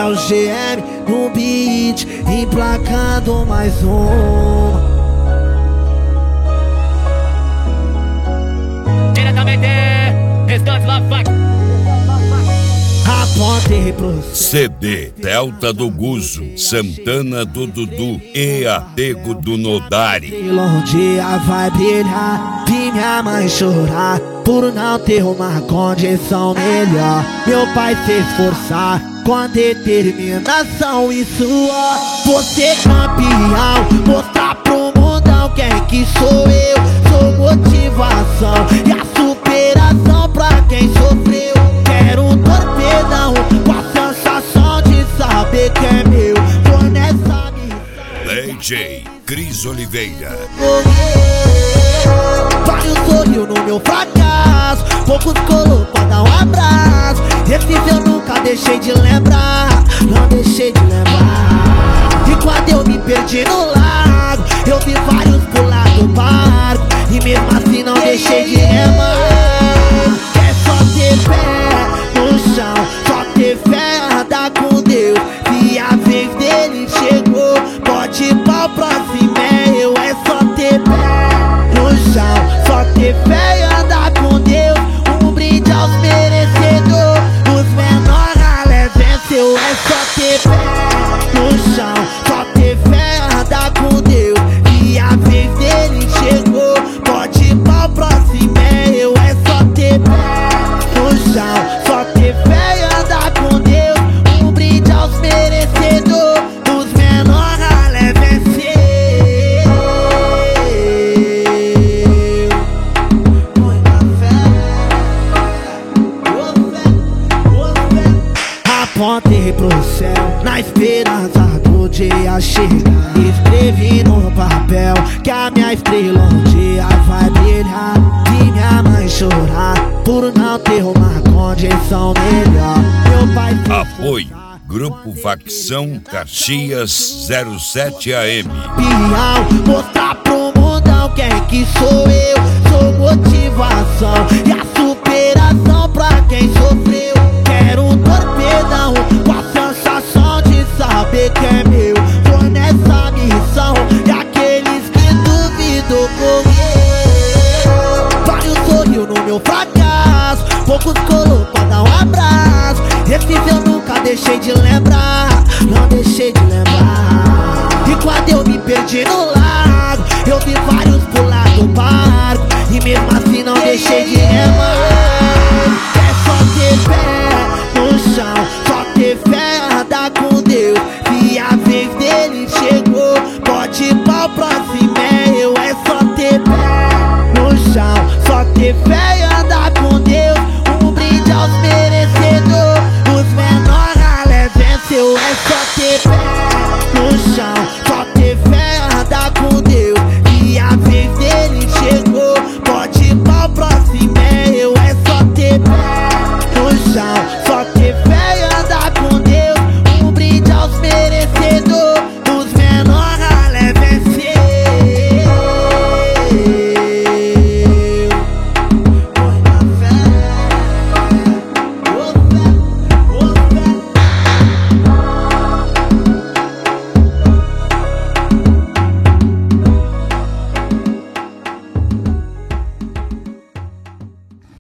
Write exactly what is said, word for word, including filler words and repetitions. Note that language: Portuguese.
É o G M no beat, emplacando mais um. Diretamente, restante lá, vai. Apontei pro C D Delta do Guzo, Santana do Dudu e Apego do Nodari. Um dia vai brilhar, vi minha mãe chorar por não ter uma condição melhor. Meu pai se esforçar com determinação e suor. Você campeão, mostrar pro mundão quem que sou eu. Sou motivação e a superação pra quem sofreu. Quero um torpedão com a sensação de saber que é meu. Tô nessa missão. D J Cris Oliveira. Vários sorriu no meu fracasso, poucos colocou a dar um abraço. Esses eu nunca deixei de lembrar, não deixei de lembrar. E quando eu me perdi no lago, eu vi vários pular do barco, e mesmo assim não deixei de remar. É só ter pé no chão, só ter fé, andar com Deus. Se a vez dele chegou, pode ir pra próxima, é eu. É só ter pé no chão, só ter fé e andar com Deus. Um brinde aos merecedores, os menores ralé venceu. É só ter pé no chão, só ter fé e andar com Deus. E a vez dele chegou, pode ir pra próxima, é eu. É só ter pé no chão, só ter fé e andar com Deus. Um brinde aos merecedores, os menores ralé venceu. Apontei pro céu, na esperança do dia chegar. Escrevi no papel que a minha estrela um dia vai brilhar. Vi minha mãe chorar por não ter uma condição melhor. Meu pai se Apoio Grupo Facção Caxias zero sete A M. Piau, mostrar pro mundão quem que sou eu. Sou motivação e a superação pra quem sofreu. Quero um torpedão com a sensação de saber que é meu. Tô nessa missão e aqueles que duvidam comigo. Vários sorriu no meu fracasso, poucos colocou a dar um abraço. Esses eu nunca deixei de lembrar, não deixei de lembrar. E quando eu me perdi no lago, eu vi vários pular do barco, e mesmo assim não deixei de remar.